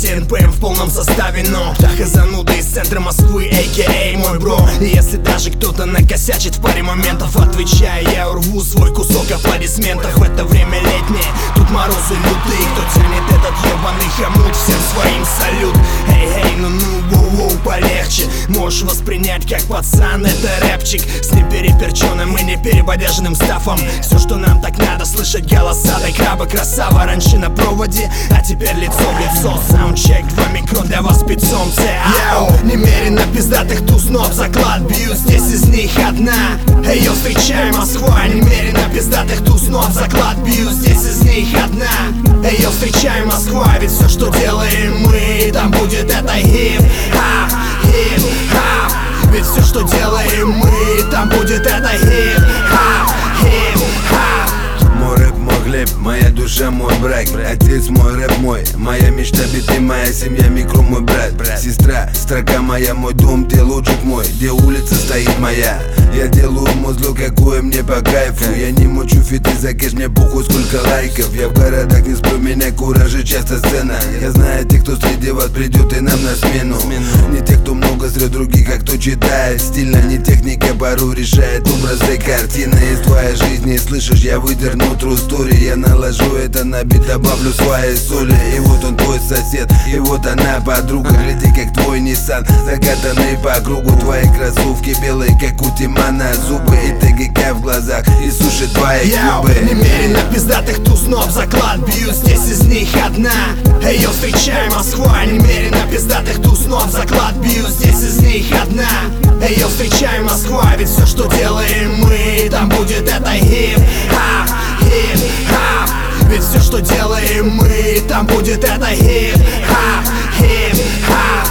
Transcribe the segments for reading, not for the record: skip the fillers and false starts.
Кстати, НПМ в полном составе, но Птаха зануда из центра Москвы, а.к.а. мой бро. И если даже кто-то накосячит в паре моментов, отвечая, я урву свой кусок аплодисментов. В это время летнее, тут морозы лютые. Кто тянет этот ебаный хомут, всем своим салют. Эй, воу, полегче. Можешь воспринять как пацан, это рэпчик с непереперченным и неперебодяженным стафом. Все, что нам так надо, слышать голоса дай краба, красава. Раньше на проводе, а теперь лицо в лицо. Саундчек, 2 микро для вас спецом. Йоу, немерено пиздатых тузнов, заклад бью, здесь из них одна. Эй, йо, встречай Москва, немерено пиздатых тузнов, заклад бью, здесь из них одна. Эй, йо, встречай Москва, ведь все, что делаем мы, там будет это хип-хап, хип-хап. Ведь все, что делаем мы, там будет это хип-хап, хип-хап. Мой рэп, мой хлеб, моя душа, мой брак. Отец мой, рэп мой, моя мечта, биты, моя семья, микро, мой брат. Сестра, строка моя, мой дом, где лоджик мой, где улица стоит моя. Я делаю музло, какое мне по кайфу. Я не мучу фиты за кэш, мне похуй сколько лайков. Я в городах не сплю, меня куражи, часто сцена. Я знаю тех, кто среди вас придет и нам на смену. Не тех, кто много среди других, а кто читает стильно. Не техника порой решает образы картины из твоей жизни. Слышишь, я выдерну true story. Я наложу это на бит, добавлю своей соли. И вот он твой сосед, и вот она подруга. Гляди, как твой Nissan закатанный по кругу. Твои кроссовки белые, как у Тимана, зубы и ТГК в глазах, и сушит твои губы. Немерено пиздатых тузнов, заклад бью, здесь из них одна. Эй, йо, встречай Москва, немерено пиздатых тузнов, заклад бью, здесь из них одна. Эй, йо, встречай Москва, ведь все, что делаем мы, там будет это хип-хап, хип-хап. Ведь все, что делаем мы, там будет это хип-хап, хип-хап.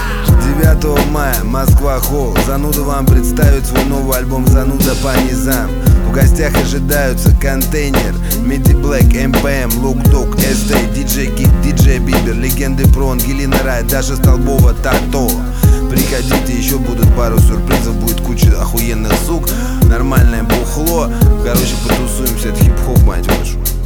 9 мая, Москва, холл. Зануда вам представит свой новый альбом «Зануда по низам». В гостях ожидаются Контейнер, Миди Блэк, МПМ, Лук Дог, Эстей, Диджей Кид, Диджей Бибер, Легенды про Ангелина Рай, Даша Столбова, Тато. Приходите, еще будут пару сюрпризов, будет куча охуенных сук, нормальное бухло. Короче, потусуемся, это хип-хоп, мать вашу.